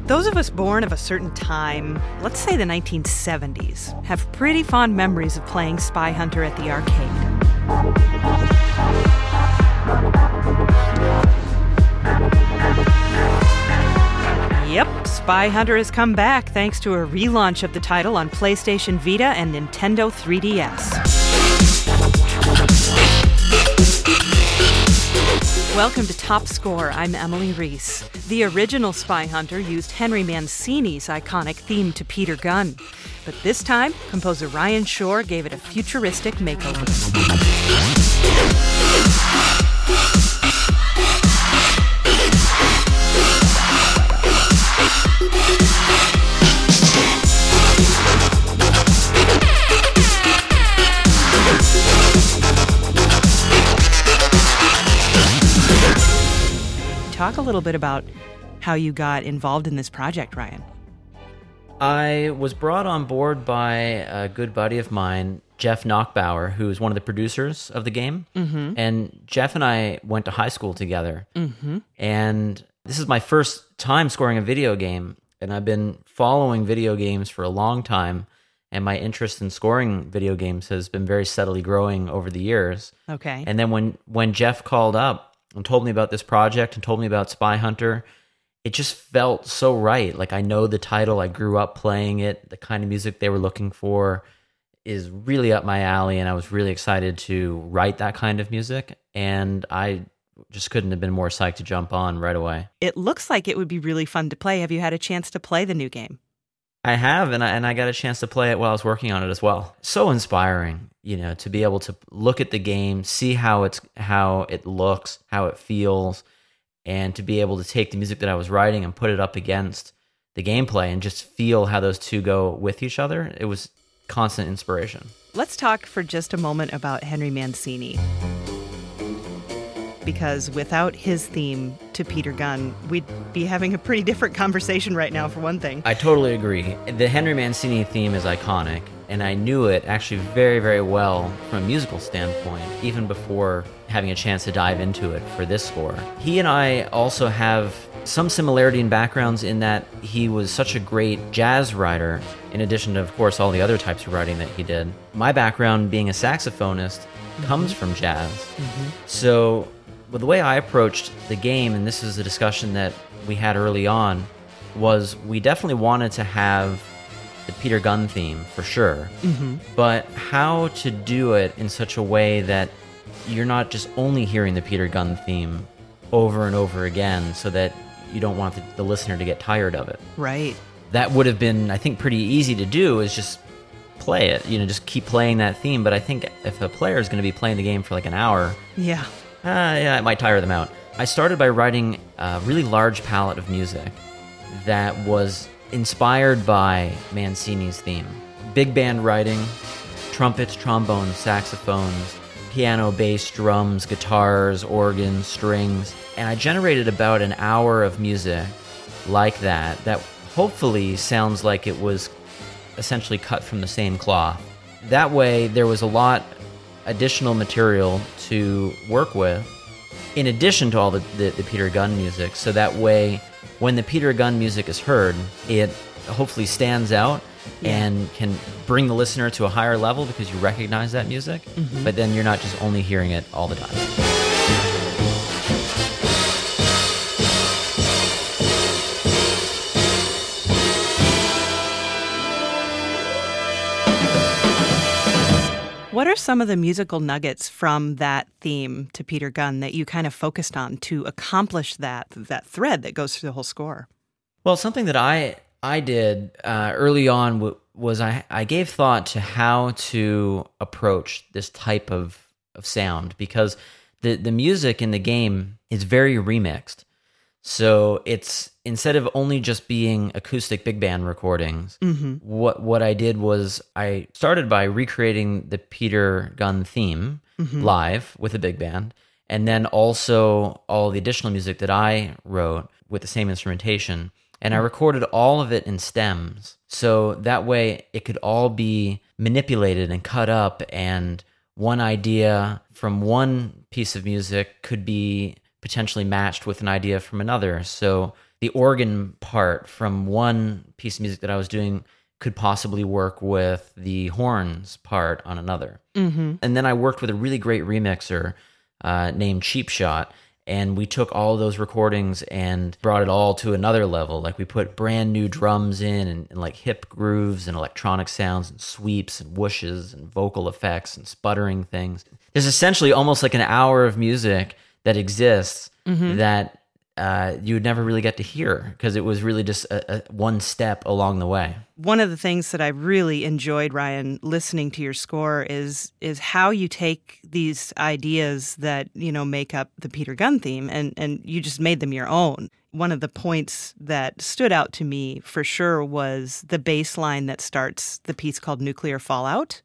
Those of us born of a certain time, let's say the 1970s, have pretty fond memories of playing Spy Hunter at the arcade. Yep, Spy Hunter has come back thanks to a relaunch of the title on PlayStation Vita and Nintendo 3DS. Welcome to Top Score. I'm Emily Reese. The original Spy Hunter used Henry Mancini's iconic theme to Peter Gunn. But this time, composer Ryan Shore gave it a futuristic makeover. Talk a little bit about how you got involved in this project, Ryan. I was brought on board by a good buddy of mine, Jeff Knockbauer, who is one of the producers of the game. Mm-hmm. And Jeff and I went to high school together. Mm-hmm. And this is my first time scoring a video game. And I've been following video games for a long time. And my interest in scoring video games has been very steadily growing over the years. Okay. And then when Jeff called up and told me about this project and told me about Spy Hunter, it just felt so right. Like, I know the title, I grew up playing it, the kind of music they were looking for is really up my alley, and I was really excited to write that kind of music, and I just couldn't have been more psyched to jump on right away. It looks like it would be really fun to play. Have you had a chance to play the new game? I have, and I got a chance to play it while I was working on it as well. So inspiring, to be able to look at the game, see how it looks, how it feels, and to be able to take the music that I was writing and put it up against the gameplay and just feel how those two go with each other. It was constant inspiration. Let's talk for just a moment about Henry Mancini. Because without his theme to Peter Gunn, we'd be having a pretty different conversation right now, for one thing. I totally agree. The Henry Mancini theme is iconic, and I knew it actually very, very well from a musical standpoint, even before having a chance to dive into it for this score. He and I also have some similarity in backgrounds in that he was such a great jazz writer, in addition to, of course, all the other types of writing that he did. My background being a saxophonist comes from jazz. Mm-hmm. So the way I approached the game, and this is a discussion that we had early on, was we definitely wanted to have the Peter Gunn theme, for sure. Mm-hmm. But how to do it in such a way that you're not just only hearing the Peter Gunn theme over and over again, so that you don't want the listener to get tired of it. Right. That would have been, I think, pretty easy to do, is just play it, just keep playing that theme. But I think if a player is going to be playing the game for like an hour, it might tire them out. I started by writing a really large palette of music that was inspired by Mancini's theme. Big band writing, trumpets, trombones, saxophones, piano, bass, drums, guitars, organs, strings. And I generated about an hour of music like that hopefully sounds like it was essentially cut from the same cloth. That way, there was a lot additional material to work with, in addition to all the Peter Gunn music. So that way, when the Peter Gunn music is heard, it hopefully stands out and can bring the listener to a higher level because you recognize that music, but then you're not just only hearing it all the time. What are some of the musical nuggets from that theme to Peter Gunn that you kind of focused on to accomplish that thread that goes through the whole score? Well, something that I did early on was I gave thought to how to approach this type of sound, because the music in the game is very remixed. So it's, instead of only just being acoustic big band recordings, what I did was I started by recreating the Peter Gunn theme live with a big band, and then also all the additional music that I wrote with the same instrumentation. And I recorded all of it in stems, so that way it could all be manipulated and cut up, and one idea from one piece of music could be potentially matched with an idea from another. So the organ part from one piece of music that I was doing could possibly work with the horns part on another. And then I worked with a really great remixer named Cheap Shot, and we took all those recordings and brought it all to another level. Like we put brand new drums in and like hip grooves and electronic sounds and sweeps and whooshes and vocal effects and sputtering things. There's essentially almost like an hour of music that exists that you would never really get to hear because it was really just a one step along the way. One of the things that I really enjoyed, Ryan, listening to your score is how you take these ideas that, you know, make up the Peter Gunn theme and you just made them your own. One of the points that stood out to me for sure was the bass line that starts the piece called Nuclear Fallout.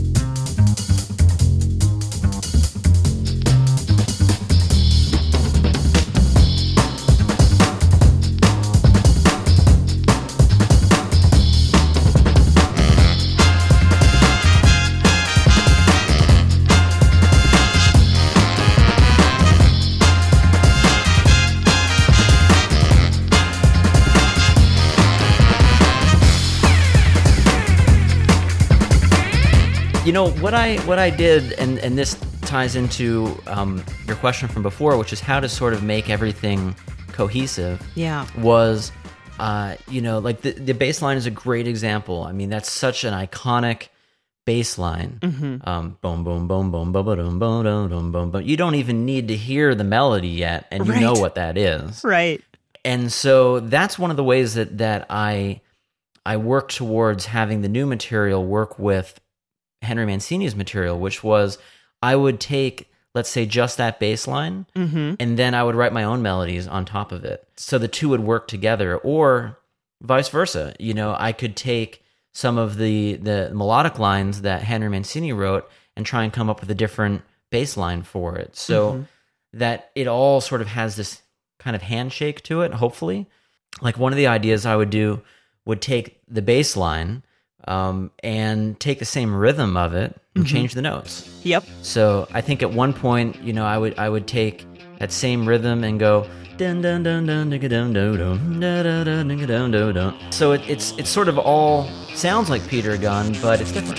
You know, what I did, and this ties into your question from before, which is how to sort of make everything cohesive. Yeah. Was, you know, like the bass line is a great example. I mean, that's such an iconic bass line. Boom, boom, boom, boom, boom, boom, boom, boom, boom, boom. You don't even need to hear the melody yet, and you know what that is. Right. And so that's one of the ways that I work towards having the new material work with Henry Mancini's material, which was I would take, let's say, just that bass line, and then I would write my own melodies on top of it. So the two would work together, or vice versa. You know, I could take some of the melodic lines that Henry Mancini wrote and try and come up with a different bass line for it. So that it all sort of has this kind of handshake to it, hopefully. Like one of the ideas I would do would take the bass line and take the same rhythm of it and change the notes. Yep. So I think at one point, you know, I would take that same rhythm and go dun dun dun dun dun dun dun dun dun dun dun dun. So it's sort of all sounds like Peter Gunn, but it's different.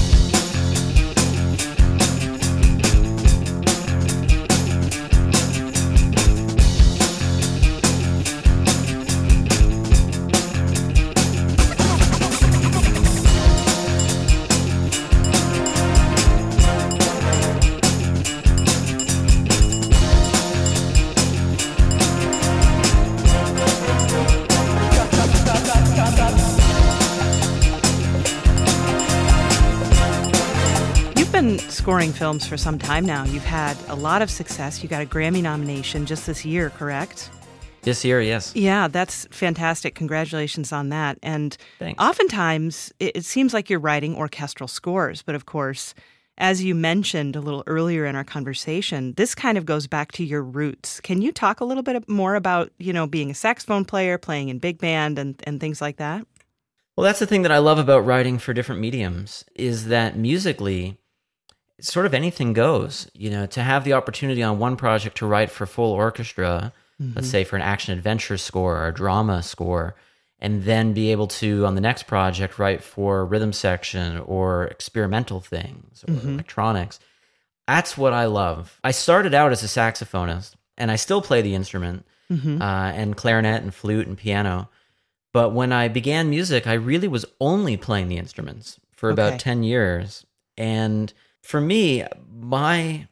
Scoring films for some time now. You've had a lot of success. You got a Grammy nomination just this year, correct? This year, yes. Yeah, that's fantastic. Congratulations on that. And Thanks. Oftentimes, it seems like you're writing orchestral scores. But of course, as you mentioned a little earlier in our conversation, this kind of goes back to your roots. Can you talk a little bit more about, you know, being a saxophone player, playing in big band and things like that? Well, that's the thing that I love about writing for different mediums is that musically, sort of anything goes. You know, to have the opportunity on one project to write for full orchestra, let's say for an action adventure score or a drama score, and then be able to, on the next project, write for rhythm section or experimental things or electronics. That's what I love. I started out as a saxophonist, and I still play the instrument, and clarinet and flute and piano. But when I began music, I really was only playing the instruments for about 10 years. And for me, my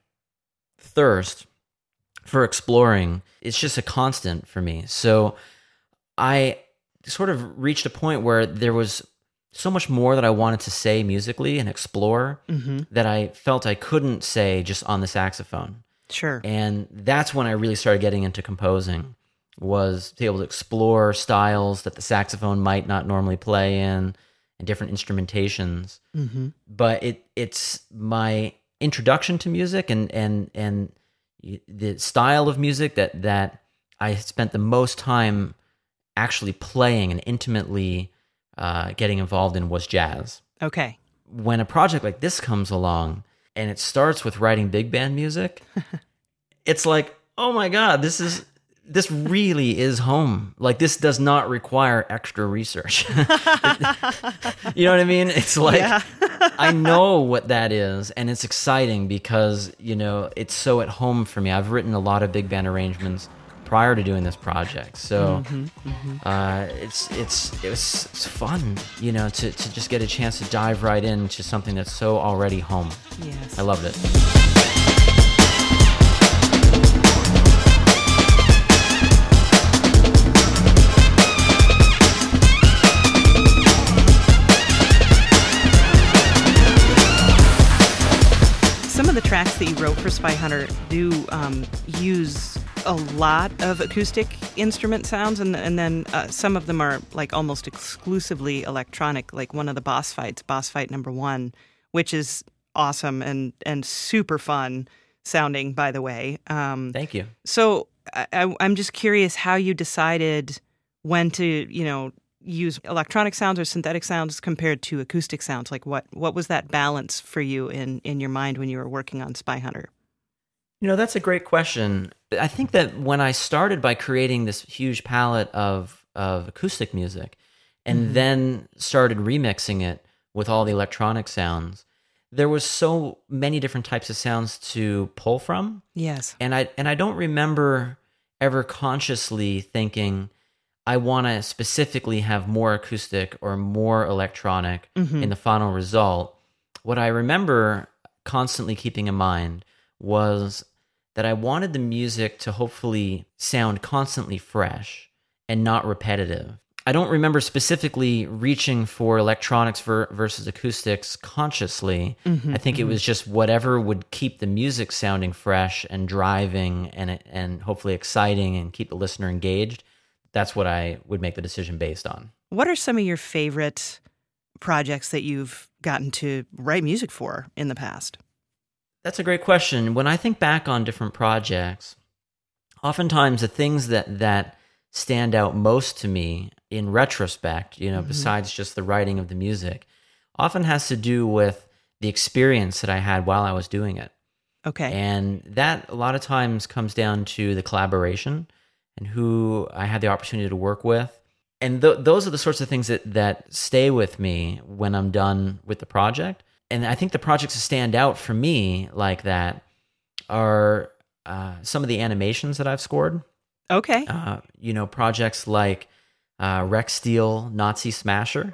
thirst for exploring is just a constant for me. So I sort of reached a point where there was so much more that I wanted to say musically and explore that I felt I couldn't say just on the saxophone. Sure. And that's when I really started getting into composing, was to be able to explore styles that the saxophone might not normally play in, and different instrumentations. But it's my introduction to music and the style of music that I spent the most time actually playing and intimately getting involved in was jazz. Okay. When a project like this comes along and it starts with writing big band music, it's like, oh my God, this is this really is home. Like, this does not require extra research. You know what I mean? It's like, I know what that is, and it's exciting because, it's so at home for me. I've written a lot of big band arrangements prior to doing this project. So it's fun, to just get a chance to dive right into something that's so already home. Yes. I loved it. Some of the tracks that you wrote for Spy Hunter do use a lot of acoustic instrument sounds, and then some of them are like almost exclusively electronic, like one of the boss fight number 1, which is awesome and super fun sounding, by the way. Thank you. So I'm just curious how you decided when to, use electronic sounds or synthetic sounds compared to acoustic sounds. Like what was that balance for you in your mind when you were working on Spy Hunter? That's a great question. I think that when I started by creating this huge palette of acoustic music and then started remixing it with all the electronic sounds, there was so many different types of sounds to pull from. Yes. And I don't remember ever consciously thinking, I want to specifically have more acoustic or more electronic in the final result. What I remember constantly keeping in mind was that I wanted the music to hopefully sound constantly fresh and not repetitive. I don't remember specifically reaching for electronics versus acoustics consciously. I think it was just whatever would keep the music sounding fresh and driving and hopefully exciting and keep the listener engaged. That's what I would make the decision based on. What are some of your favorite projects that you've gotten to write music for in the past? That's a great question. When I think back on different projects, oftentimes the things that stand out most to me in retrospect, besides just the writing of the music, often has to do with the experience that I had while I was doing it. Okay. And that a lot of times comes down to the collaboration and who I had the opportunity to work with. And those are the sorts of things that stay with me when I'm done with the project. And I think the projects that stand out for me like that are some of the animations that I've scored. Okay. Projects like Rex Steel, Nazi Smasher,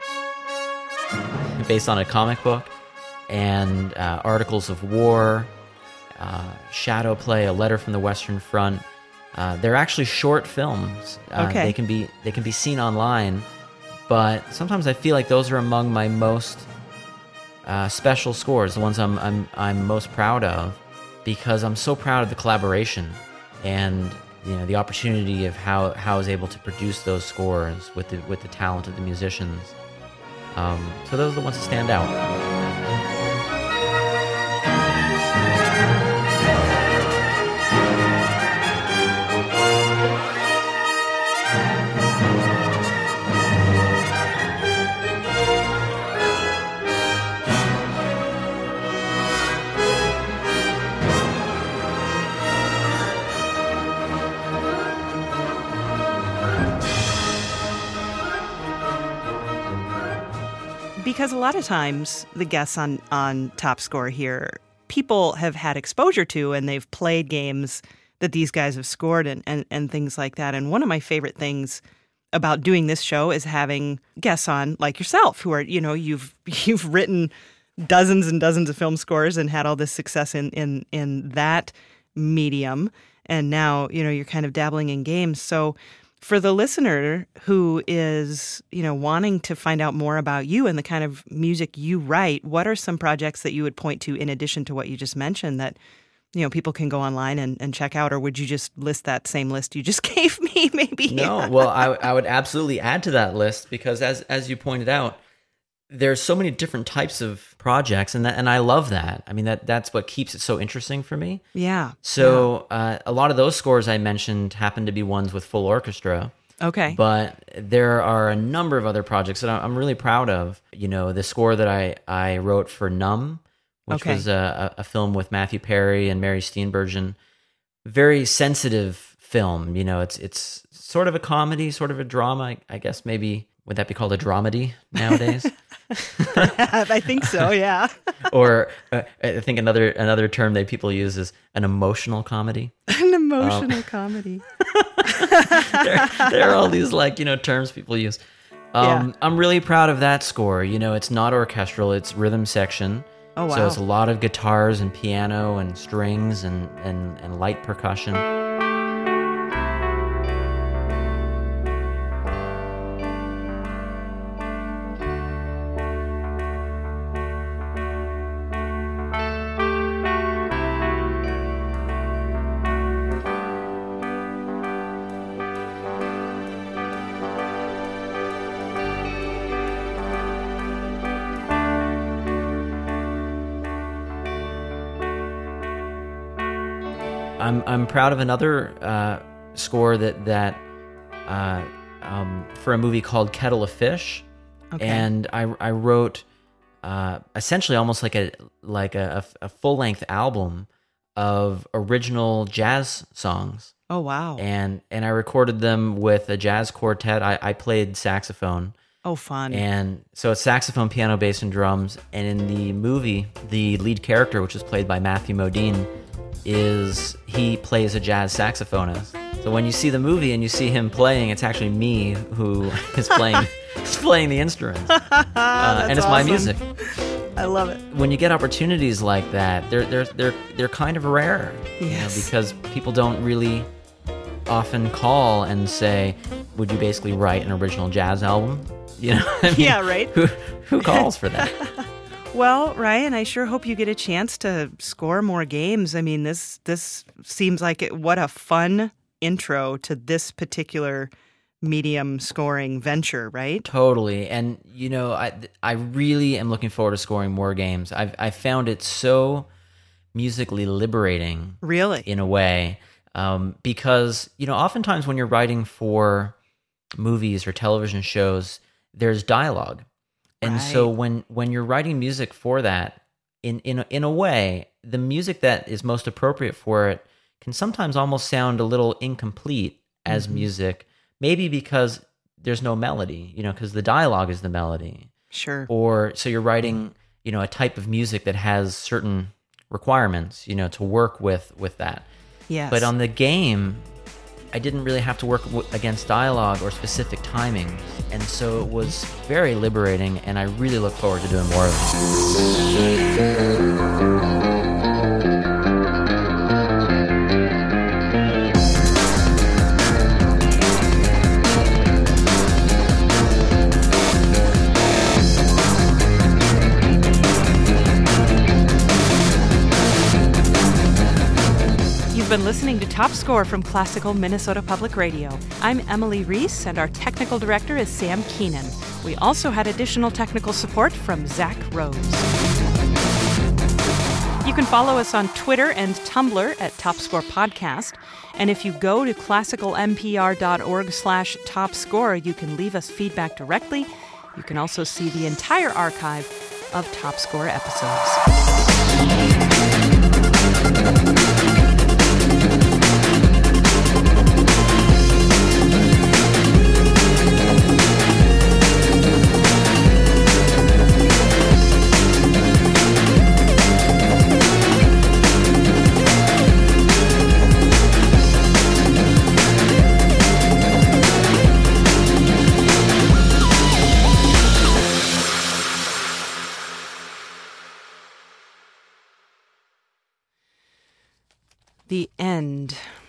based on a comic book, and Articles of War, Shadow Play, A Letter from the Western Front. They're actually short films. Okay. They can be seen online, but sometimes I feel like those are among my most special scores, the ones I'm most proud of, because I'm so proud of the collaboration and the opportunity of how I was able to produce those scores with the talent of the musicians. So those are the ones that stand out. Because a lot of times the guests on Top Score here, people have had exposure to and they've played games that these guys have scored and things like that. And one of my favorite things about doing this show is having guests on like yourself who are, you've written dozens and dozens of film scores and had all this success in that medium. And now, you're kind of dabbling in games. So for the listener who is, wanting to find out more about you and the kind of music you write, what are some projects that you would point to in addition to what you just mentioned that, people can go online and check out? Or would you just list that same list you just gave me, maybe? No, well, I would absolutely add to that list because as you pointed out, there's so many different types of projects, and I love that. I mean, that's what keeps it so interesting for me. Yeah. So a lot of those scores I mentioned happen to be ones with full orchestra. Okay. But there are a number of other projects that I'm really proud of. The score that I wrote for Numb, which was a film with Matthew Perry and Mary Steenburgen. Very sensitive film. It's sort of a comedy, sort of a drama. I guess maybe would that be called a dramedy nowadays? I think so, yeah. Or I think another term that people use is an emotional comedy. An emotional comedy. There are all these terms people use. I'm really proud of that score. It's not orchestral, it's rhythm section. Oh, wow. So it's a lot of guitars and piano and strings and light percussion. I'm proud of another score that for a movie called Kettle of Fish, and I wrote essentially almost like a full length album of original jazz songs. Oh wow! And I recorded them with a jazz quartet. I played saxophone. Oh, fun! And so it's saxophone, piano, bass, and drums. And in the movie, the lead character, which is played by Matthew Modine, he plays a jazz saxophonist. So when you see the movie and you see him playing, it's actually me who is playing the instruments, and it's awesome. My music. I love it. When you get opportunities like that, they're kind of rare, yes. Because people don't really often call and say, "Would you basically write an original jazz album?" Yeah, right. Who calls for that? Well, Ryan, I sure hope you get a chance to score more games. I mean, this seems like what a fun intro to this particular medium scoring venture, right? Totally. And, I really am looking forward to scoring more games. I found it so musically liberating. Really? In a way. Because, oftentimes when you're writing for movies or television shows, there's dialogue. And so when you're writing music for that, in a way, the music that is most appropriate for it can sometimes almost sound a little incomplete as music, maybe because there's no melody, because the dialogue is the melody. Sure. Or so you're writing, a type of music that has certain requirements, to work with that. Yes. But on the game, I didn't really have to work against dialogue or specific timing. And so it was very liberating, and I really look forward to doing more of it. Been listening to Top Score from Classical Minnesota Public Radio. I'm Emily Reese, and our technical director is Sam Keenan. We also had additional technical support from Zach Rose. You can follow us on Twitter and Tumblr at Top Score Podcast. And if you go to classicalmpr.org/topscore, you can leave us feedback directly. You can also see the entire archive of Top Score episodes. The end.